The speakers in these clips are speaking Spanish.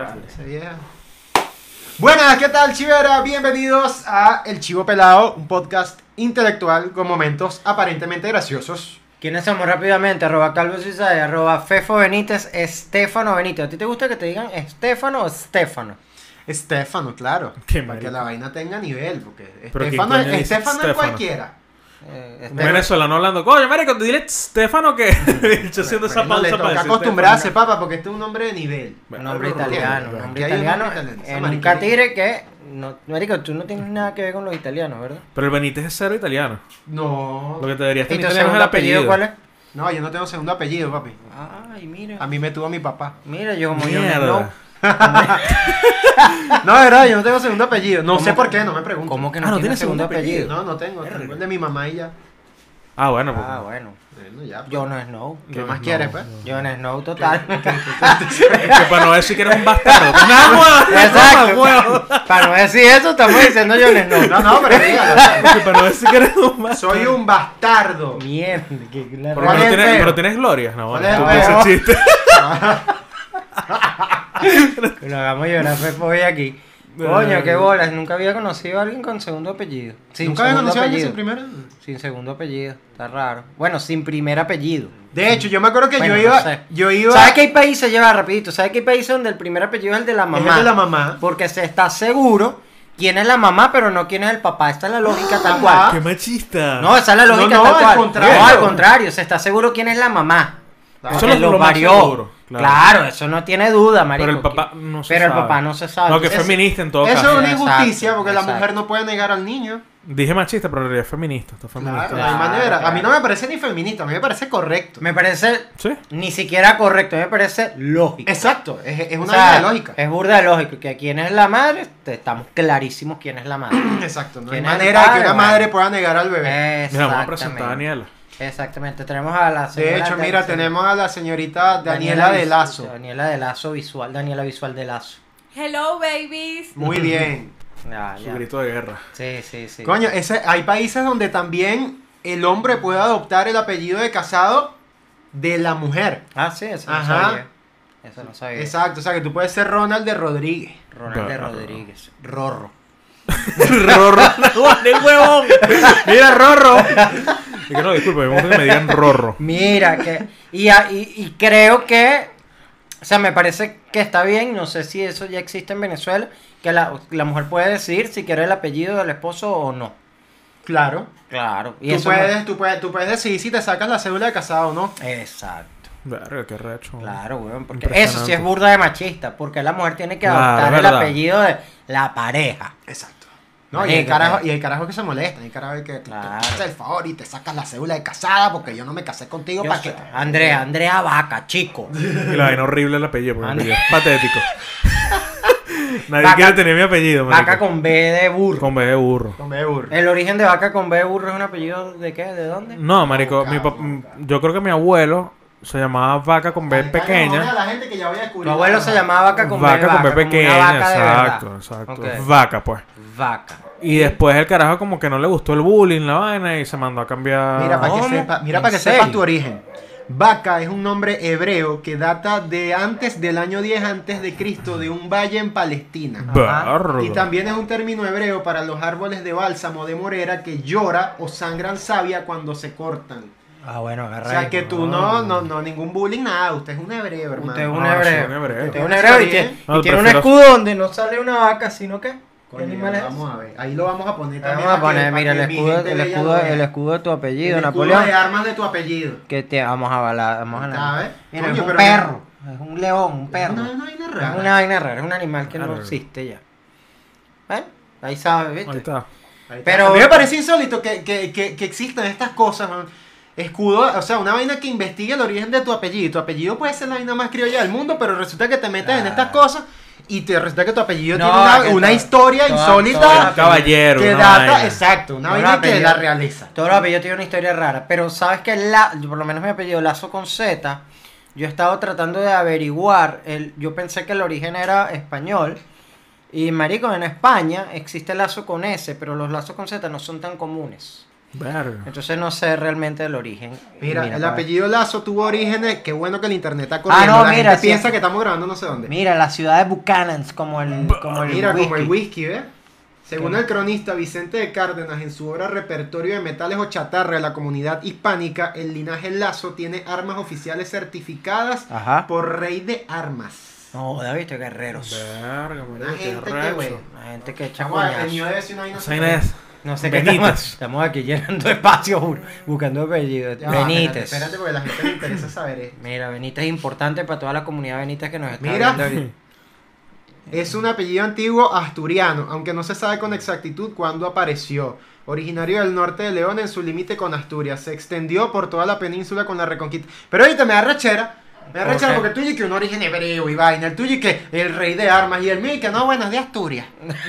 Vale, esa vieja. Buenas, ¿qué tal, chivera? Bienvenidos a El Chivo Pelado, un podcast intelectual con momentos aparentemente graciosos. ¿Quiénes somos rápidamente? @Calvo Cisay, @Fefo Benítez, Estefano Benítez. ¿A ti te gusta que te digan Estefano o Estefano? Estefano, claro. Qué para que marico. la vaina tenga nivel, porque Pero Estefano, ¿quién coño dice Estefano es Stefano? cualquiera. Un venezolano hablando, coño, marico, dile Stefano que yo haciendo esa Bueno, le pausa para toca decir acostumbrarse, papá, porque este es un nombre de nivel. Un nombre italiano, un nombre Aquí hay un italiano. nombre italiano, esa En un mariquera. catire que... No, marico, tú no tienes nada que ver con los italianos, ¿verdad? Pero el Benítez es cero italiano. No, Lo que te deberías ¿Y tener tu italiano es el segundo apellido apellido. cuál es? no, yo no tengo segundo apellido, papi. Ay, mira. A mí me tuvo mi papá. Mira, yo como yo Mierda. no. No, de verdad, yo no tengo segundo apellido. No ¿Cómo sé que- por qué, no me pregunto. ¿Cómo que Ah, no no tienes tienes segundo segundo apellido? No, no tengo. Tengo el de mi mamá y ya. Ah, bueno, pues. Ah, bueno. Bueno, ya. pues. Jon Snow. ¿Qué No, más no, quieres, pues? Jon Snow total. Que para no decir que eres un bastardo. Pues nada, huevo. Exacto. Para no decir eso, estamos diciendo Jon Snow. No, no, pero dígalo. Que para no decir que eres un bastardo. Soy un bastardo. Mierda, que la Pero, ¿Cuál es el tienes, feo? pero tienes gloria. No, ¿Cuál bueno, es tú el ese feo? chiste. Que lo hagamos llorar Fefo hoy aquí. Coño, qué bolas. Nunca había conocido a alguien con segundo apellido. Sin ¿Nunca había segundo conocido a alguien apellido. sin primero? Sin segundo apellido. Está raro. Bueno, sin primer apellido. De hecho, yo me acuerdo que Bueno, yo no sé. iba. ¿Sabes que hay países, lleva rapidito? ¿Sabes que hay países donde el primer apellido es el de la Es mamá? el de la mamá. Porque se está seguro quién es la mamá, pero no quién es el papá. Esta es la lógica tal Ajá. cual. Qué machista. No, esa es la lógica No, tal al cual. contrario. No, al contrario. Se está seguro quién es la mamá. Claro. Eso Porque es lo los más varió. seguro, claro. Claro, eso no tiene duda, marico. Pero el papá no se Pero el sabe. papá no se sabe. No, que es Entonces, feminista en todo Eso es caso. una Exacto, injusticia porque la exacto. mujer no puede negar al niño. Dije machista, pero en realidad es feminista. Está feminista. Claro, no hay manera. A mí no me parece ni feminista, a mí me parece correcto. Me parece Sí. ni siquiera correcto, me parece lógico. Exacto, es una O sea, idea de lógica. Es burda de lógico. Que quién es la madre, estamos clarísimos quién es la madre. Exacto, no hay ¿Quién es el manera de que padre? una Bueno. madre pueda negar al bebé. Mira, vamos a presentar a Daniela. Exactamente, tenemos a la De señora hecho, mira, tenemos a la señorita Daniela de Lazo. Daniela de Lazo Visual, Daniela Visual de Lazo. Hello, babies. Muy bien. Ya, Su ya. grito de guerra. Sí, sí, sí. Coño, hay países donde también el hombre puede adoptar el apellido de casado de la mujer. Ah, sí, eso Ajá. no sabía. Eso no sabía. Exacto, o sea que tú puedes ser Ronald de Rodríguez. Ronald de Claro. Rodríguez. Rorro. Rorro. ¡Vale, huevón! Mira, Rorro. Y que no, disculpe, me gusta que me digan Rorro. Mira, y creo que, o sea, me parece que está bien, no sé si eso ya existe en Venezuela, que la mujer puede decidir si quiere el apellido del esposo o no. Claro. Claro. Y Tú eso puedes decidir si te sacas la cédula de casado o no. Exacto. Verga, qué recho. Claro, weón, porque Impresionante. eso sí es burda de machista, porque la mujer tiene que Claro, adoptar el verdad. apellido de la pareja. Exacto. No, y el Marico, carajo que se molesta, y el carajo que Claro. te haces el favor y te sacas la cédula de casada porque yo no me casé contigo Yo para soy- que... Andrea Vaca, chico. Y la vaina horrible el apellido, porque mi Ande- apellido es patético. Nadie Vaca- quiere tener mi apellido, marico. Vaca con B de burro. Con B de burro. No me burro. El origen de vaca con B de burro es un apellido de qué, de dónde? No, marico, Oh, mi cabrón. yo creo que mi abuelo se llamaba Vaca con B A pequeña. la gente que ya voy a descubrir. Tu abuelo se llamaba vaca con B, Vaca con B como una pequeña, vaca de exacto, verdad. exacto. Ok. Vaca, pues. Vaca. Y después el carajo como que no le gustó el bullying, la vaina, y se mandó a cambiar. Mira, para que ¿Cómo? sepa, mira ¿En para que serio? sepas tu origen. Vaca es un nombre hebreo que data de antes del año 10 antes de Cristo de un valle en Palestina. Verga. Y también es un término hebreo para los árboles de bálsamo de morera que llora o sangran savia cuando se cortan. Ah, bueno, O agarra. sea ahí. que tú no, ningún bullying, nada. Usted es un hebreo, hermano. Usted es un Ah, hebreo. sí, un hebreo. Usted es un Está hebreo y bien. tiene, No, y tiene un prefiero- escudo donde no sale una vaca, sino que. ¿Qué Coño, animal es? vamos a ver. Ahí lo vamos a poner también. Vamos a para que- poner, para mira, que el mi escudo, gente el vea escudo, lo el vea. escudo de tu apellido, El escudo Napoleón. de armas de tu apellido. Que te vamos a balar, vamos a ¿Sabes? Mira, Coño, es un pero- perro, es un león, un perro. Es una vaina Es rara. una vaina rara, es un animal que no Claro. existe ya. Bueno, ahí sabes, ¿viste? Ahí está. Ahí está. Pero- A mí me parece insólito que existan estas cosas, man. Escudo, o sea, una vaina que investigue el origen de tu apellido. Y tu apellido puede ser la vaina más criolla del mundo, pero resulta que te metes en estas cosas y te resulta que tu apellido No, tiene que una todo- historia todo- insólita todo- Un caballero. que una data, vaina. exacto, una Todo el vaina que apellido- la realeza. Todos los apellidos tienen una historia rara, pero sabes que yo, por lo menos mi apellido Lazo con Z, yo he estado tratando de averiguar, yo pensé que el origen era español, y marico, en España existe Lazo con S, pero los Lazos con Z no son tan comunes. Verga. Entonces no sé realmente el origen. Mira, el para- apellido Lazo tuvo orígenes. Qué bueno que el internet está corriendo. no, La mira, gente sí. piensa que estamos grabando no sé dónde. Mira, la ciudad de Buchanan, como el Mira, whisky. como el whisky, ¿ves? Según ¿Qué? el cronista Vicente de Cárdenas, en su obra Repertorio de Metales o Chatarra de la Comunidad Hispánica, el linaje Lazo tiene armas oficiales certificadas Ajá. por Rey de Armas. No, David, guerreros. Verga, Una marico, qué gente que, arrecho. güey. La gente que echa Vamos a ver, el coñazo. mío debe decir una vaina Esa vaina es- No sé qué Benítez. estamos aquí llenando espacio buscando apellidos. Ya va, Benítez. Espérate, porque a la gente le interesa saber esto. Mira, Benítez es importante para toda la comunidad Benítez que nos está Mira. viendo ahorita. Es un apellido antiguo asturiano, aunque no se sabe con exactitud cuándo apareció. Originario del norte de León en su límite con Asturias. Se extendió por toda la península con la reconquista. Pero ahorita me da rechera. Me da ¿Por rechera qué? porque tú y que un origen hebreo y vaina. El tuyo y que el rey de armas. Y el mío y que no, bueno, es de Asturias.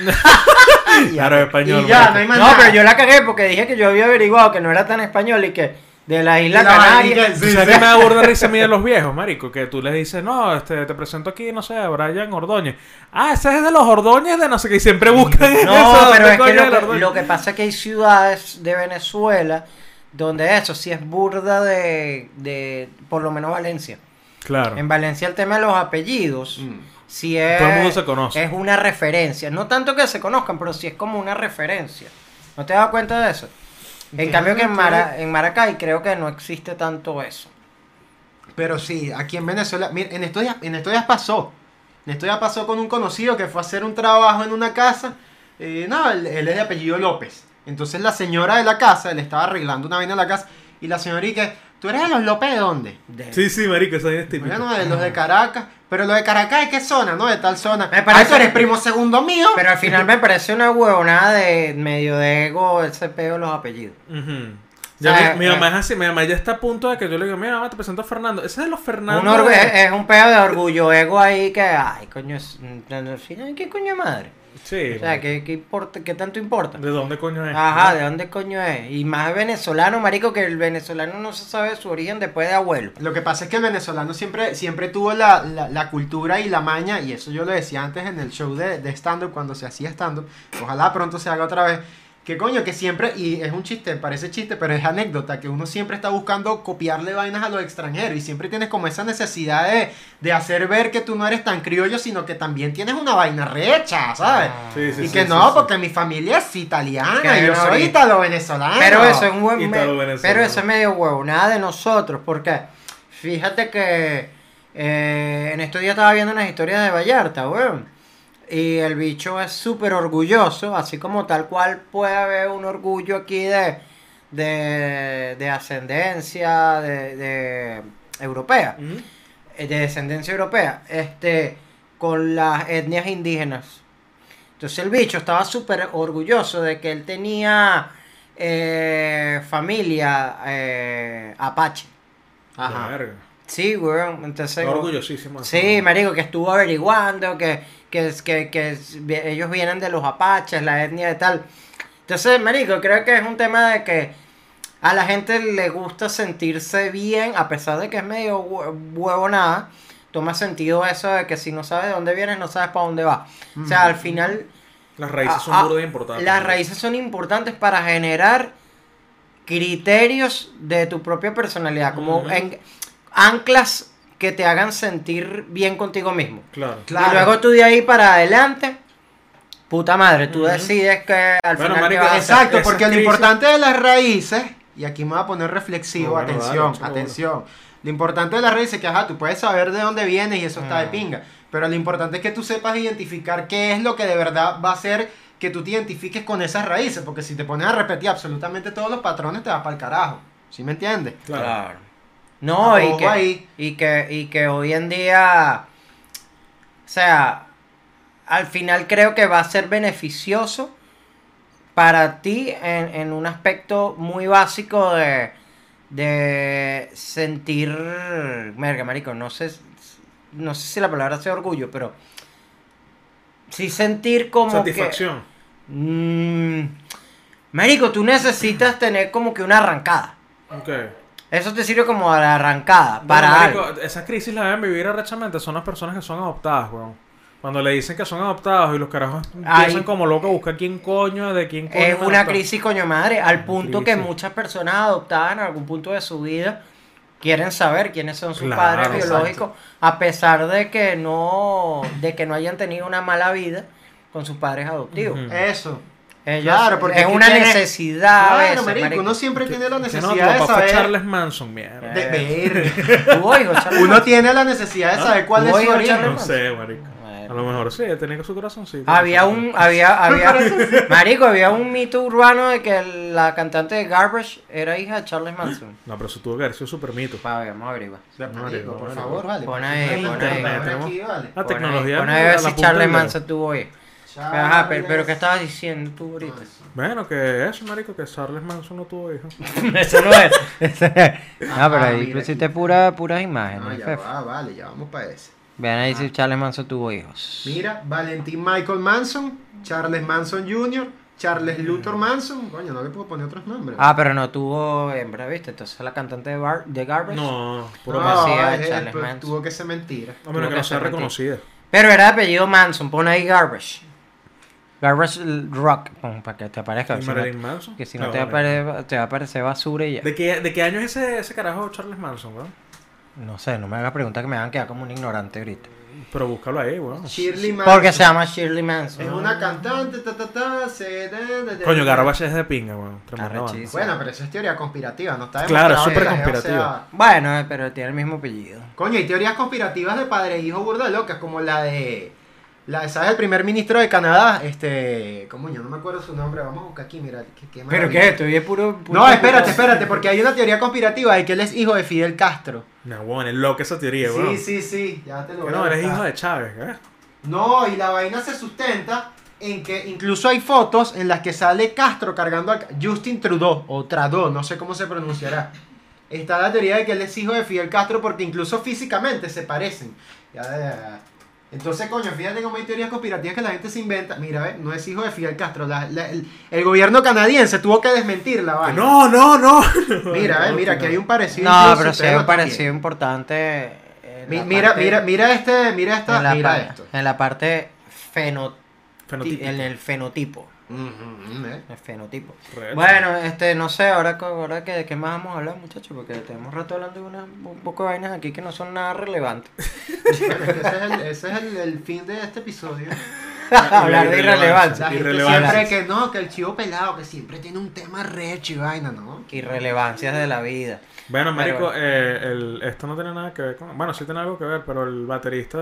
Claro, español. Y ya, marico. no hay más No, nada. pero yo la cagué porque dije que yo había averiguado que no era tan español y que de la Y isla la Canaria. vaina ¿Tú Sí, sabes sí. que me da burda risa a mí de los viejos, marico? Que tú les dices, no, te presento aquí, no sé, a Brian Ordóñez. Ah, ese es de los Ordóñez de no sé qué. Y siempre buscan eso. No, pero ¿dónde es que coño el lo que, Ordóñez? lo que pasa es que hay ciudades de Venezuela donde eso sí es burda de por lo menos Valencia. Claro. En Valencia el tema de los apellidos, sí es, Todo el mundo se conoce. es una referencia. No tanto que se conozcan, pero sí es como una referencia. ¿No te das cuenta de eso? En cambio que en Maracay creo que no existe tanto eso. Pero sí, aquí en Venezuela, mira, en estos días pasó. En estos días pasó con un conocido que fue a hacer un trabajo en una casa. No, él es de apellido López. Entonces la señora de la casa, le estaba arreglando una vaina en la casa. Y la señora dice, ¿tú eres de los López de dónde? Sí, sí, marico, eso es típico. Bueno, de los de Caracas. Pero los de Caracas, ¿de qué zona? ¿No? De tal zona. Me parece- Ay, tú eres primo segundo mío. Pero al final me parece una huevonada de medio de ego ese peo de los apellidos. Ujú. Ya O sea, mi mamá es así, mi mamá ya está a punto de que yo le digo, mira mamá, te presento a Fernando. Ese es de los Fernando. Es un peo de orgullo, ego ahí que, ay, coño, al final, ¿qué coño de madre? Sí. O sea, ¿qué importa, qué tanto importa? ¿De dónde coño es? Ajá, ¿de dónde coño es? Y más venezolano, marico, que el venezolano no se sabe su origen después de abuelo. Lo que pasa es que el venezolano siempre tuvo la cultura y la maña, y eso yo lo decía antes en el show de stand-up, cuando se hacía stand-up, ojalá pronto se haga otra vez, que coño, que siempre, y es un chiste, parece chiste, pero es anécdota, que uno siempre está buscando copiarle vainas a los extranjeros, y siempre tienes como esa necesidad de hacer ver que tú no eres tan criollo, sino que también tienes una vaina recha, ¿sabes? Sí, sí, Y sí, que sí, no, sí. porque mi familia es italiana, Que yo no, soy y- italo-venezolano. Pero eso es un buen Italo-venezolano. pero eso es medio huevo, nada de nosotros, porque fíjate que en estos días estaba viendo unas historias de Vallarta, weón. Y el bicho es súper orgulloso, así como tal cual puede haber un orgullo aquí de ascendencia de europea, Ujú. de descendencia europea, con las etnias indígenas. Entonces el bicho estaba súper orgulloso de que él tenía familia apache. Ajá. Verga. Sí, weón. Entonces, Está orgullosísimo. de sí, eso. marico, que estuvo averiguando que ellos vienen de los apaches, la etnia de tal. Entonces, marico, creo que es un tema de que a la gente le gusta sentirse bien, a pesar de que es medio huevonada. Toma sentido eso de que si no sabes de dónde vienes, no sabes para dónde vas. O sea, al final, Las raíces son burda importantes. las raíces son importantes para generar criterios de tu propia personalidad, como Ujú. anclas que te hagan sentir bien contigo mismo. Claro. Claro. Y luego tú de ahí para adelante, puta madre, tú Ujú. decides que al Bueno, final marico, ¿qué vas a hacer? Exacto, Esas porque lo crisis- importante de las raíces, y aquí me voy a poner reflexivo, No, bueno, atención, dale, échale atención. Lo importante de las raíces es que, ajá, tú puedes saber de dónde vienes y eso está de pinga. Pero lo importante es que tú sepas identificar qué es lo que de verdad va a hacer que tú te identifiques con esas raíces. Porque si te pones a repetir absolutamente todos los patrones, te vas para el carajo. ¿Sí me entiendes? Claro. No, Ojo ahí. y que hoy en día, o sea, al final creo que va a ser beneficioso para ti en un aspecto muy básico de sentir, merga, marico, no sé si la palabra sea orgullo, pero sí sentir como Satisfacción. que, marico, tú necesitas tener como que una arrancada. Ok. Eso te sirve como a la arrancada, para Bueno, marico, algo. esa crisis la deben vivir arrechamente son las personas que son adoptadas, weón. Cuando le dicen que son adoptados y los carajos Ay. empiezan como locos a buscar quién coño, de quién coño. Es una adoptado. crisis coño madre, al punto que crisis. muchas personas adoptadas en algún punto de su vida quieren saber quiénes son sus Claro, padres exacto. biológicos, a pesar de que no hayan tenido una mala vida con sus padres adoptivos. Ujú. Eso. Ellos, Claro, porque es aquí una tiene- necesidad a Claro, veces, marico, marico. uno siempre tiene la Que no, tu necesidad de papá fue saber. Charles Manson, mierda. De ver. Tuvo hijos, Charles Uno Manson. tiene la necesidad de saber cuál es Voy su a origen. echarle- No sé, marico. Bueno. A lo mejor sí, tenía su corazoncito. Había marico, había un mito urbano de que la cantante de Garbage era hija de Charles Manson. No, pero eso tuvo que haber sido súper mito. Vamos a averiguar. Marico, por Vale. favor, vale. Pon ahí, Pon pon ahí. aquí, vale. La tecnología. Pon ahí a ver a la si punta Charles del dedo. Manson tuvo hijos. Ajá, pero ¿qué estabas diciendo tú ahorita? Bueno, que eso, marico, que Charles Manson no tuvo hijos. Eso no es. Ah, pero ahí mira pusiste aquí. puras imágenes. No, ya Fefo. va, vale, ya vamos para ese. Vean ahí si Charles Manson tuvo hijos. Mira, Valentín Michael Manson, Charles Manson Jr., Charles Luthor Manson. Coño, no le puedo poner otros nombres. Ah, pero no tuvo hembra, ¿viste? Entonces la cantante de Garbage. No, puro no, decía Charles pues, Manson. tuvo que ser mentira. a menos que no sea ser mentira. reconocida. Pero era de apellido Manson, pon ahí Garbage. Garbage Rock, para que te aparezca. ¿Y Si no- Marilyn Manson? que si no, No, te, vale. te va a aparecer basura y ya. ¿De qué año es ese carajo Charles Manson, weón? No sé, no me hagas preguntas que me hagan quedar como un ignorante ahorita. Pero búscalo ahí, weón. Shirley Manson. Porque se llama Shirley Manson. Es una cantante, Coño, Garbage es de pinga, weón. Tremenda banda. Arrechísimo. Bueno, pero eso es teoría conspirativa, no está Claro, demostrado es súper que la jeva conspirativa. sea- Bueno, pero tiene el mismo apellido. Coño, hay teorías conspirativas de padre e hijo burda locas, como la de, ¿sabes? El primer ministro de Canadá, ¿cómo? Yo no me acuerdo su nombre, vamos a buscar aquí, mira, qué ¿Pero maravilla. qué? Estoy es puro... No, espérate, porque hay una teoría conspirativa de que él es hijo de Fidel Castro. No, weón, es loca esa teoría, weón. Sí, ya te lo Que voy a no, eres buscar. hijo de Chávez, ¿eh? No, y la vaina se sustenta en que incluso hay fotos en las que sale Castro cargando a Justin Trudeau, o Trudeau, no sé cómo se pronunciará. Está la teoría de que él es hijo de Fidel Castro porque incluso físicamente se parecen. Ya. Entonces, coño, fíjate cómo hay teorías conspirativas que la gente se inventa. Mira, no es hijo de Fidel Castro. El gobierno canadiense tuvo que desmentir la Que vaina. no. Mira, que hay un parecido. No, incluso, pero sí ustedes hay lo un parecido también. importante. En la Mira, parte- mira esto. en la parte Fenotípico. en el fenotipo. Ujú, El fenotipo. Real. Bueno, no sé, ahora que de qué más vamos a hablar, muchachos, porque tenemos rato hablando de un poco de vainas aquí que no son nada relevantes. Bueno, es que ese es el fin de este episodio. Hablar de irrelevancia. La gente Irrelevancia. siempre que no, que el chivo pelado, que siempre tiene un tema recho y vaina, ¿no? Irrelevancias de la vida. Bueno, marico, Pero esto no tiene nada que ver con... Bueno, sí tiene algo que ver, pero el baterista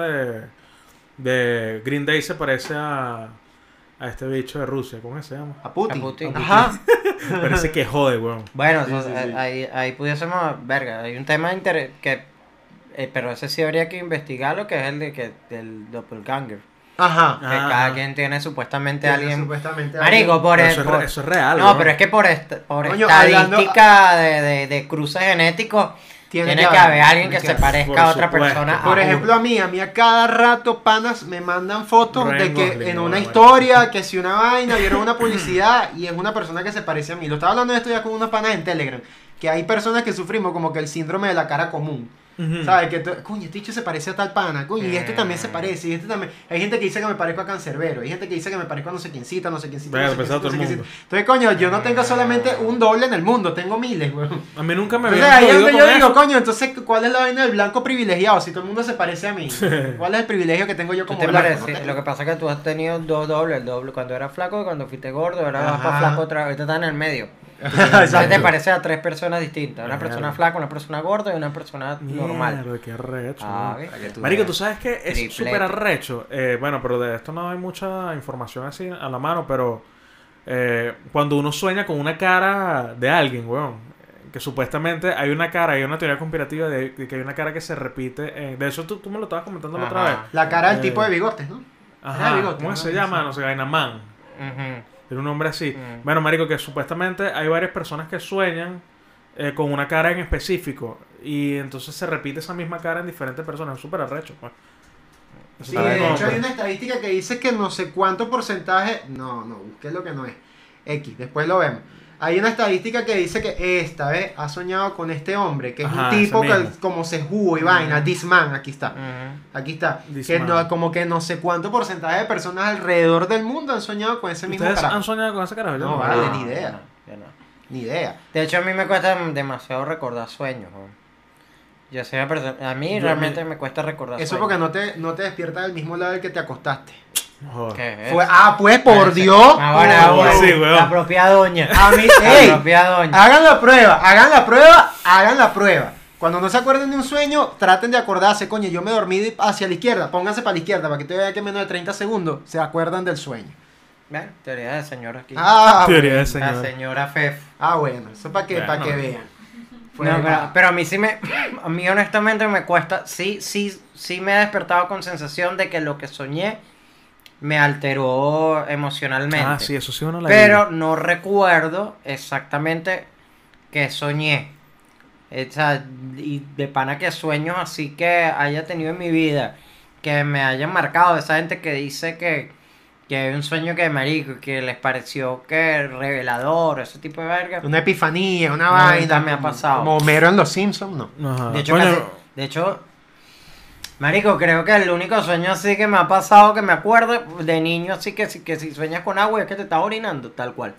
de Green Day se parece a este bicho de Rusia. ¿Cómo se llama? A Putin. A Putin. Ajá. Parece que jode, weón. Bueno, Sí, sí, sí. Ahí pudiésemos, verga, hay un tema pero ese sí habría que investigarlo, que es el del doppelganger. Ajá. Que Ah, cada ajá. quien tiene supuestamente Tiene alguien... supuestamente Marico, alguien- por Pero el... eso, por- eso es real, No, weón. pero es que por Coño, estadística de cruces genéticos tiene que haber alguien que se parezca por a otra supuesto. persona. Por a ejemplo, a mí a cada rato panas me mandan fotos Ryan de que Gosling, en no, una bueno. historia, que si una vaina, vieron una publicidad y es una persona que se parece a mí. Lo estaba hablando de esto ya con unos panas en Telegram, que hay personas que sufrimos como que el síndrome de la cara común. Ujú. ¿Sabes? Que coño, este dicho se parece a tal pana, coño, y este también se parece, y este también. Hay gente que dice que me parezco a Cancerbero, hay gente que dice que me parezco a no sé quiéncita, no sé quiéncita. Bueno, no sé pensaba todo el quiéncita. mundo. Entonces, coño, yo no tengo solamente un doble en el mundo, tengo miles, weón. A mí nunca me Entonces habían ahí es jodido donde con yo digo, eso. coño, entonces, ¿cuál es la vaina del blanco privilegiado? Si todo el mundo se parece a mí, ¿cuál es el privilegio que tengo yo ¿Tú como te blanco? parece? No tengo. Lo que pasa es que tú has tenido dos dobles, el doble cuando eras flaco y cuando fuiste gordo, ahora vas Ajá. para flaco otra vez, ahorita estás en el medio. Entonces te Exacto. parece a tres personas distintas, una Mierda. persona flaca, una persona gorda y una persona normal. Mierda, qué arrecho. Ah, weón. ¿ves? Marico, tú sabes que es Triplete. súper arrecho. Bueno, pero de esto no hay mucha información así a la mano, pero cuando uno sueña con una cara de alguien, weón, que supuestamente hay una cara, hay una teoría conspirativa de que hay una cara que se repite. De eso tú me lo estabas comentando la otra Ajá. vez. La cara del Eh, tipo de bigotes, ¿no? Era Ajá, de bigote, ¿cómo ¿no? se llama? No sé, Gainaman. Ujú. Era un nombre así. Mm. Bueno, marico, que supuestamente hay varias personas que sueñan con una cara en específico y entonces se repite esa misma cara en diferentes personas. Es súper arrecho, pues. Eso Sí, está de bien, hecho pues. hay una estadística que dice que no sé cuánto porcentaje, no, busqué lo que no es, X, después lo vemos. Hay una estadística que dice que esta vez ha soñado con este hombre, que es Ajá, un tipo ese que mismo. como se jugo y vaina, this man, aquí está. Ujú. Aquí está. This Que man. no, como que no sé cuánto porcentaje de personas alrededor del mundo han soñado con ese mismo ¿Ustedes carajo. han soñado con ese carajo? Yo No, no. vale, ni idea. yo no. Ni idea. De hecho, a mí me cuesta demasiado recordar sueños. ¿No? Yo soy una persona. A mí realmente me cuesta recordar Eso sueños. porque no te despiertas del mismo lado del que te acostaste. Joder. ¿Qué es? Pues por Dios. Ah, bueno, Oh, sí, weón. la propia doña. A mí, La ey, propia doña. hagan la prueba, hagan la prueba, hagan la prueba. Cuando no se acuerden de un sueño, traten de acordarse, coño, yo me dormí hacia la izquierda, pónganse para la izquierda, para que te vea que en menos de 30 segundos se acuerdan del sueño. Bueno, teoría de señora aquí. Teoría de La señor. señora Fef. Bueno, eso para que Bueno. vean. No, pero a mí sí a mí honestamente me cuesta, sí me he despertado con sensación de que lo que soñé me alteró emocionalmente. Ah, sí, eso sí uno la Pero no recuerdo exactamente qué soñé. O sea, y de pana que sueños así que haya tenido en mi vida, que me hayan marcado, esa gente que dice que hay un sueño que marico, que les pareció que revelador, ese tipo de verga. Una epifanía, una Nunca vaina. me ha pasado. Como Homero en Los Simpsons, no. Ajá. De hecho, Coño, de hecho, marico, creo que el único sueño así que me ha pasado, que me acuerdo de niño, así que si sueñas con agua es que te estás orinando, tal cual.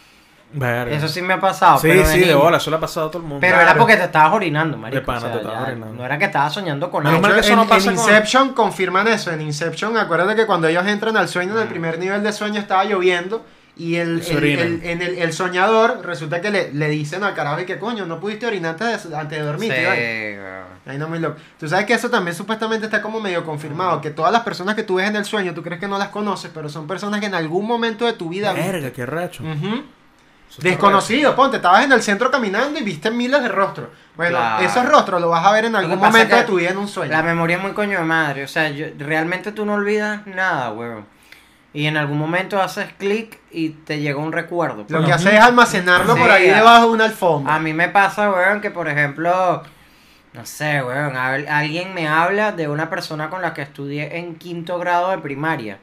verga. Eso sí me ha pasado. Sí, pero sí, de niño. bola, eso le ha pasado a todo el mundo. Pero Claro. era porque te estabas orinando, marico. De pana, o sea, te estabas ya, orinando. no era que estabas soñando con Menos agua. mal que eso en, no pasa en con- Inception confirman eso. En Inception, acuérdate que cuando ellos entran al sueño, en el primer nivel de sueño estaba lloviendo. Y Se orinan. el soñador resulta que le dicen al carajo y que coño, no pudiste orinar antes de dormir. Sí, tío". weón. Ahí no me lo... Tú sabes que eso también supuestamente está como medio confirmado. Que todas las personas que tú ves en el sueño, tú crees que no las conoces, pero son personas que en algún momento de tu vida... Verga, qué racho. Ujú. Eso está Desconocido, ponte, estabas en el centro caminando y viste miles de rostros. Bueno, Claro. esos rostros los vas a ver en algún que pasa momento es de que tu vida en un sueño. La memoria es muy coño de madre. O sea, realmente tú no olvidas nada, weón. Y en algún momento haces clic y te llega un recuerdo. Lo que haces es almacenarlo Sí, por ahí debajo de una alfombra. A mí me pasa, weón, que por ejemplo, no sé, weón, alguien me habla de una persona con la que estudié en 5º grado de primaria.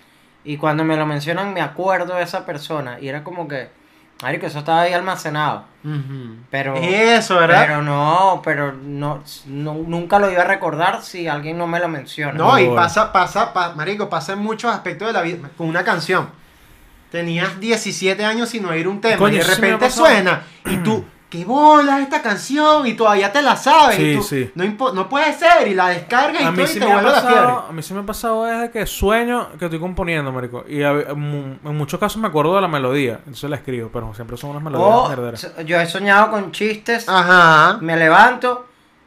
Y cuando me lo mencionan me acuerdo de esa persona. Y era como que, marico, eso estaba ahí almacenado. Ujú. Pero... Eso, ¿verdad? Pero no, nunca lo iba a recordar si alguien no me lo menciona. No, y Bueno. marico, pasa en muchos aspectos de la vida. Con una canción. Tenías 17 años sin oír un tema Coño, y de eso sí me ha repente pasado. suena y tú, ¿qué bola esta canción? Y todavía te la sabes. Sí, y tú, sí. no puede ser. Y la descargas y A todo mí, y sí te me ha vuelve la fiebre. pasado, a mí sí me ha pasado desde que sueño que estoy componiendo, marico. Y en muchos casos me acuerdo de la melodía. Entonces la escribo, pero siempre son unas melodías O verdaderas. yo he soñado con chistes, Ajá. me levanto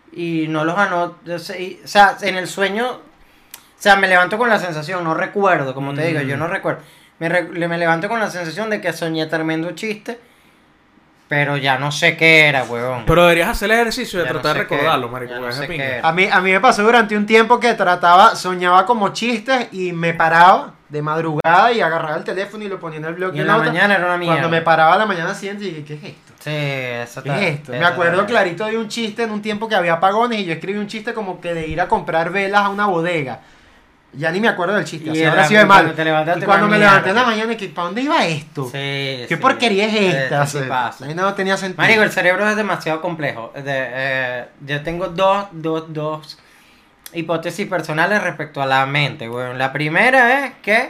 y no los anoto. O sea, en el sueño, o sea, me levanto con la sensación, no recuerdo, como te digo, yo no recuerdo. Me levanto con la sensación de que soñé tremendo chiste, pero ya no sé qué era, huevón. Pero deberías hacer el ejercicio de Ya no tratar de sé qué recordarlo, era, marico. ya no porque es de sé pinga. qué era. A mí me pasó durante un tiempo que soñaba como chistes y me paraba de madrugada y agarraba el teléfono y lo ponía en el blog Y de en la notas. mañana era una mierda. Cuando me paraba a la mañana siguiente dije, ¿qué es esto? Sí, eso ¿Qué es esto? Me acuerdo clarito de un chiste en un tiempo que había apagones y yo escribí un chiste como que de ir a comprar velas a una bodega. Ya ni me acuerdo del chiste, Y así era habrá sido de cuando mal. te levantaste Y cuando una me levanté en mierda. la mañana, que ¿para dónde iba esto? Sí, ¿Qué sí. porquería es esta? Sí, O sea, pasa. ahí no tenía sentido. Marico, el cerebro es demasiado complejo. Yo tengo dos hipótesis personales respecto a la mente, weón. La primera es que,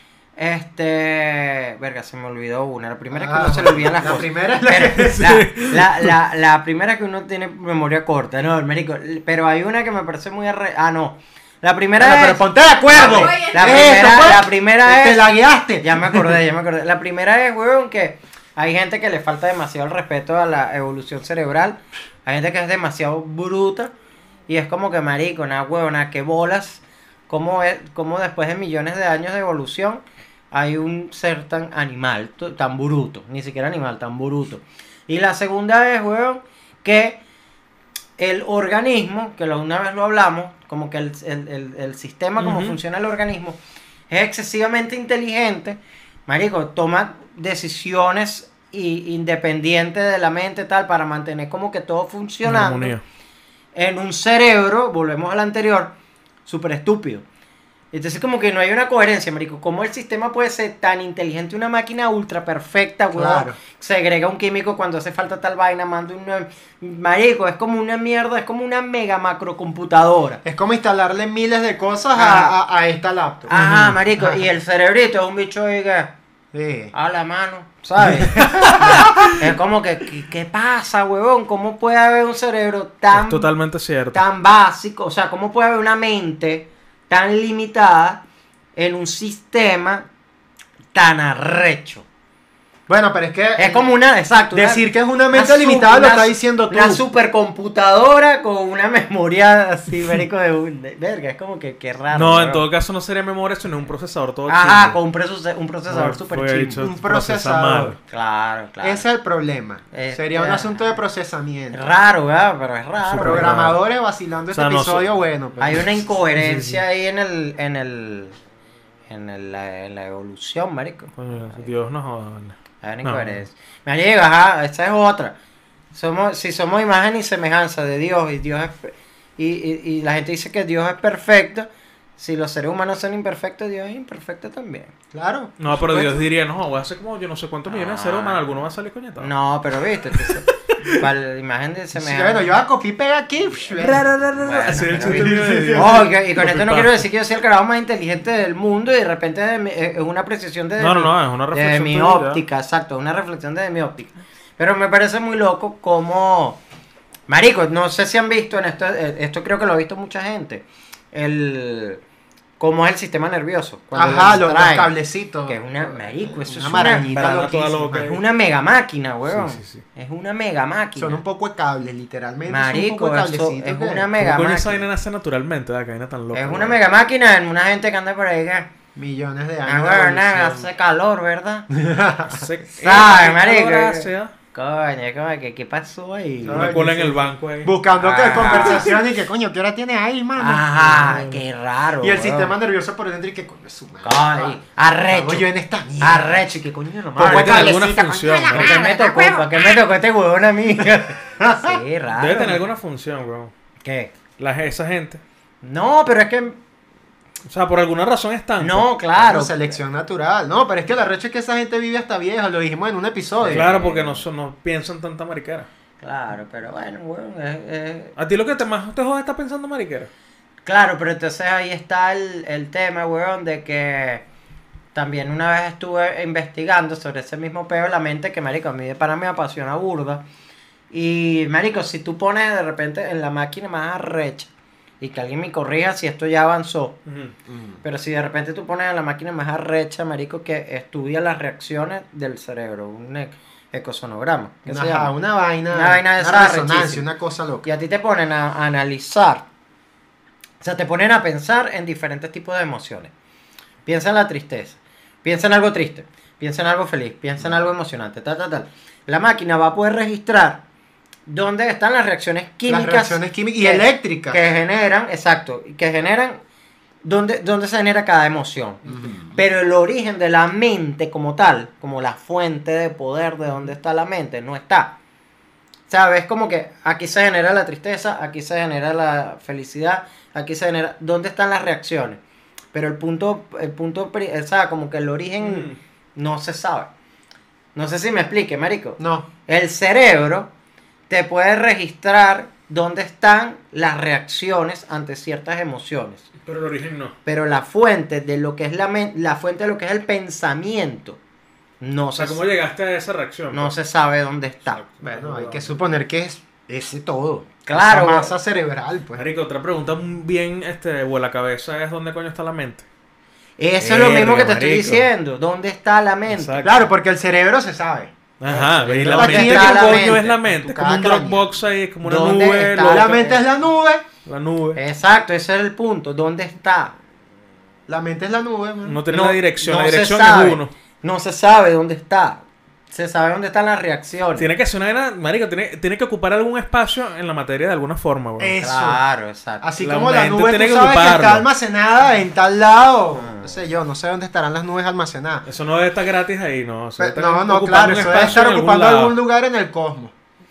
verga, se me olvidó una. La primera es que uno se le olvidan las la cosas. primera es la Pero que... la primera es que uno tiene memoria corta, no, marico. Pero hay una que me parece muy no. La primera Bueno, es... pero ponte de acuerdo. Oye, La primera Te es... la guiaste. Ya me acordé. La primera es, weón, que hay gente que le falta demasiado el respeto a la evolución cerebral. Hay gente que es demasiado bruta. Y es como que, marico, nada, huevona, que bolas. Como después de millones de años de evolución hay un ser tan animal, tan bruto. Ni siquiera animal, tan bruto. Y la segunda es, weón, que el organismo, que una vez lo hablamos, como que el sistema, como Ujú. funciona el organismo, es excesivamente inteligente, marico, toma decisiones independientes de la mente, tal, para mantener como que todo funcionando Armonía. en un cerebro, volvemos al anterior, súper estúpido. Entonces como que no hay una coherencia, marico. ¿Cómo el sistema puede ser tan inteligente, una máquina ultra perfecta, weón? Claro. Segrega un químico cuando hace falta tal vaina, manda un... Marico, es como una mierda, es como una mega macrocomputadora. Es como instalarle miles de cosas Ajá. a esta laptop. Ajá, marico, y el cerebrito es un bicho ahí que... Sí. A la mano, ¿sabes? Es como que, ¿qué pasa, huevón? ¿Cómo puede haber un cerebro Es totalmente cierto. tan básico? O sea, ¿cómo puede haber una mente tan limitada en un sistema tan arrecho? Bueno, pero es que Es como una, exacto. decir que es una mente una limitada lo una está diciendo tú. Una supercomputadora con una memoria así, marico, verga, es como que raro. No, en huevón. todo caso no sería memoria, sino un procesador todo Ajá, chimbo. con un procesador No, super fue chimbo. dicho, Un procesa procesador. mal. Claro, claro. Ese es el problema. Sería un Ah. asunto de procesamiento. Es raro, ¿verdad? Pero es raro. Súper ¿verdad? Programadores vacilando O sea, este no episodio, so- bueno. Pues. Hay una incoherencia ahí en la evolución, marico. Coño, Dios nos joda, vale. Hay una No. incoherencia. Me llega, ajá, esa es otra. Si somos imagen y semejanza de Dios y Dios y la gente dice que Dios es perfecto, si los seres humanos son imperfectos, Dios es imperfecto también. Claro. No, pero Dios diría, no, voy a hacer como yo no sé cuántos millones de seres Ah. humanos, alguno va a salir coñetado. No, pero viste, para la imagen de Sí, semejanza. bueno, yo a copiar y pegar aquí. Así el pero chiste mío de Dios. No, y con esto no Disculpa. quiero decir que yo soy el carajo más inteligente del mundo y de repente es una precisión de No, es una de reflexión mi tuya. óptica, exacto, una reflexión de mi óptica. Pero me parece muy loco como... Marico, no sé si han visto en esto creo que lo ha visto mucha gente, cómo es el sistema nervioso. cuando Ajá, lo los distraen. cablecitos. Que es una... Marico, eso Una es marañita barana toda loquísima. loca. es una mega máquina, weón. Sí, sí, sí. Es una mega máquina. Son un poco de cables, literalmente. son un Marico, poco de eso cablecitos es que- una ¿Cómo mega coño esa máquina. vaina nace naturalmente? ¿Verdad? Que vaina tan loca. Es una weón. mega máquina en una gente que anda por ahí que... Millones de Ah, años. de weón, evolución. hace calor, ¿verdad? Se- ¿Sabes, marico? gracias. Coño, como que ¿qué pasó ahí? No, Una cola en el banco ahí. Buscando que Ah. conversación y que coño, ¿qué hora tienes ahí, mano? Ajá, qué raro. Y el weón. sistema nervioso por dentro y que coño es su madre. Coño, arrecho. Hago yo en esta mierda. Arrecho, que coño no Pues, Debe mames. tener alguna cablecita, función, coño, ¿no? ¿Por qué me tocó? ¿Por qué me tocó este huevón a mí? Sí, raro. Debe tener alguna función, bro. ¿Qué? Esa gente. No, pero es que... O sea, por alguna razón están. No, Claro, claro. selección natural. No, pero es que la recha es que esa gente vive hasta vieja, lo dijimos en un episodio. Claro, porque no piensan tanta mariquera. Claro, pero bueno, huevón, A ti lo que más te jode está pensando mariquera. Claro, pero entonces ahí está el tema, weón, de que también una vez estuve investigando sobre ese mismo peo de la mente que, marico, a mí de pana me apasiona burda. Y, marico, si tú pones de repente en la máquina más arrecha, y que alguien me corrija si esto ya avanzó, pero si de repente tú pones en la máquina más arrecha, marico, que estudia las reacciones del cerebro, un ecosonograma, ¿qué se Ajá, llama? una vaina. Una vaina de una esa resonancia, arrechísima. una cosa loca. Y a ti te ponen a analizar. O sea, te ponen a pensar en diferentes tipos de emociones. Piensa en la tristeza. Piensa en algo triste. Piensa en algo feliz. Piensa en algo emocionante. Tal. La máquina va a poder registrar dónde están las reacciones químicas. Las reacciones químicas y que- eléctricas. Que generan, exacto. Que generan dónde se genera cada emoción. Pero el origen de la mente como tal, como la fuente de poder de dónde está la mente, no está. ¿Sabes? Como que aquí se genera la tristeza, aquí se genera la felicidad, aquí se genera... ¿Dónde están las reacciones? Pero o sea, como que el origen no se sabe. No sé si me explique, marico. No. El cerebro te puede registrar dónde están las reacciones ante ciertas emociones. Pero el origen no. Pero la fuente de lo que es la fuente de lo que es el pensamiento no O sea, se ¿cómo llegaste a esa reacción? no se sabe dónde está. Exacto. Bueno, hay que suponer que es ese todo. Claro, Esa masa cerebral, pues. Marico, otra pregunta bien vuela cabeza es ¿dónde coño está la mente? Eso es lo mismo que te estoy marico. diciendo. ¿Dónde está la mente? Exacto. Claro, porque el cerebro se sabe. Ajá, y la ¿Dónde mente, está ¿qué la coño mente? es la Tu mente? Es como cada un cráneo. Dropbox ahí, es como una ¿Dónde nube. está loca. La mente es la nube. La nube. Exacto, ese es el punto. ¿Dónde está? La mente es la nube, man. No tiene la dirección, la se dirección sabe. es uno. No se sabe dónde está. Se sabe dónde están las reacciones. Tiene que ser una vaina, marico, tiene que ocupar algún espacio en la materia de alguna forma, güey. Eso. Claro, exacto. Así La como la mente nube tiene tú que sabes que ocuparlo. está almacenada en tal lado. Ah. No sé yo, no sé dónde estarán las nubes almacenadas. Eso no debe estar gratis ahí, no. Eso debe tener- No, ocupando claro, un eso debe espacio estar en ocupando lado. algún lugar en el cosmos.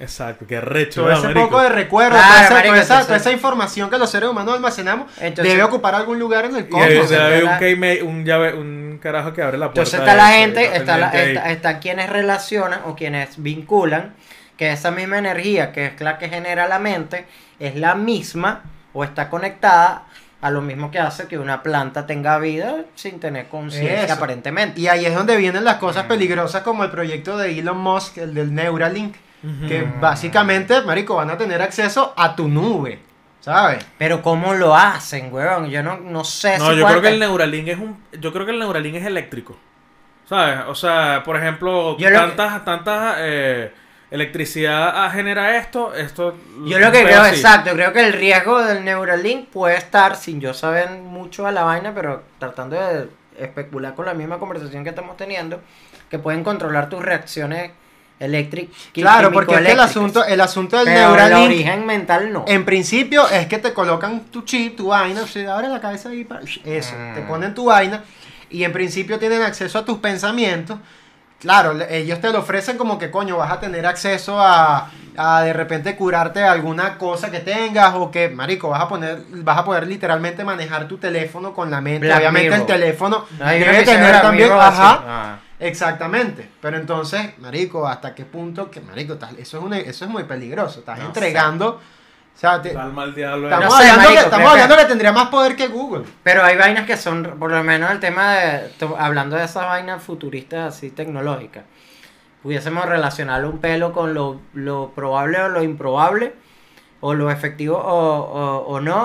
Exacto, qué recho, Todo ¿no, ese marico? poco de recuerdo, Claro, toda esa, marico, toda esa- entonces- toda esa información que los seres humanos almacenamos Entonces- debe ocupar algún lugar en el Y cosmos. debe haber la- un keymate, un carajo que abre la puerta. Entonces está la de eso, gente, y pendiente ahí. está quienes relacionan o quienes vinculan que esa misma energía que es la que genera la mente es la misma o está conectada a lo mismo que hace que una planta tenga vida sin tener conciencia Eso. aparentemente. Y ahí es donde vienen las cosas peligrosas como el proyecto de Elon Musk, el del Neuralink, que básicamente, marico, van a tener acceso a tu nube, ¿sabes? Pero ¿cómo lo hacen, weón? Yo no sé No, si yo creo que cuánta- el Neuralink yo creo que el Neuralink es eléctrico. ¿Sabes? O sea, por ejemplo, Yo lo tantas electricidad genera esto. Yo lo que un creo, pedo así. exacto, creo que el riesgo del Neuralink puede estar, sin yo saber mucho a la vaina, pero tratando de especular con la misma conversación que estamos teniendo, que pueden controlar tus reacciones eléctricas. Claro, porque es que el asunto del pero el Neuralink, origen mental no. en principio, es que te colocan tu chip, tu vaina, se abre la cabeza ahí, eso, te ponen tu vaina, y en principio tienen acceso a tus pensamientos. Claro, ellos te lo ofrecen como que, coño, vas a tener acceso a de repente curarte de alguna cosa que tengas o que, marico, vas a poder literalmente manejar tu teléfono con la mente. Black Obviamente Mirror. el teléfono Hay una debe episodio de tener Black también, Mirror así. ajá, Ah. exactamente. Pero entonces, marico, ¿hasta qué punto que, marico, eso es muy peligroso? Estás No entregando, o sea, Alma al diablo. estamos No sé, hablando, marico, estamos creo hablando que tendría más poder que Google. Pero hay vainas que son, por lo menos el tema de, hablando de esas vainas futuristas así tecnológicas, pudiésemos relacionarlo un pelo con lo probable o lo improbable, o lo efectivo o no,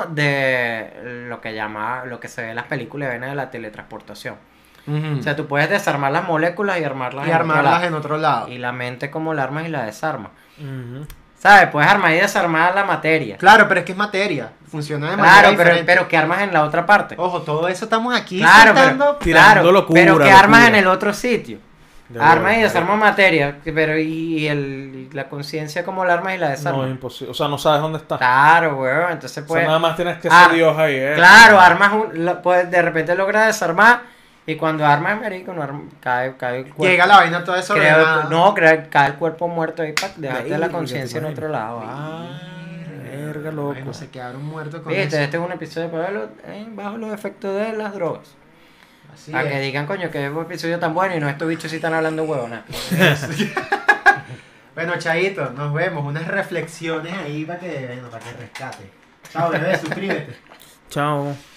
de lo que se ve en las películas de la teletransportación. O sea, tú puedes desarmar las moléculas y armarlas Y en otro armarlas lado. en otro lado. Y la mente como la armas y la desarma. Ujú. ¿Sabes? Puedes armar y desarmar la materia. Claro, pero es que es materia. Funciona de manera Claro, pero, diferente. pero ¿qué armas en la otra parte? Ojo, todo eso estamos aquí Claro, soltando. Tirando locura, pero ¿qué locura. armas en el otro sitio? De Armas verdad. y desarma materia, pero y la conciencia como la arma y la desarma. No, es imposible. O sea, no sabes dónde está. Claro, weón, entonces O sea, pues... nada más tienes que Ah, ser Dios ahí, Claro, armas, pues de repente logras desarmar y cuando armas, marico, cae el cuerpo. Llega la vaina toda desordenada. Cae el cuerpo muerto ahí, dejaste la Verga, conciencia en te otro lado. Verga, loco. Bueno, se quedaron muertos con Viste, eso. este es un episodio bajo los efectos de las drogas. Así Para es. que digan, coño, que es un episodio tan bueno y no estos bichos sí están hablando huevona. Bueno, Chaito, nos vemos. Unas reflexiones ahí para que rescate. Chao, bebé, suscríbete. Chao.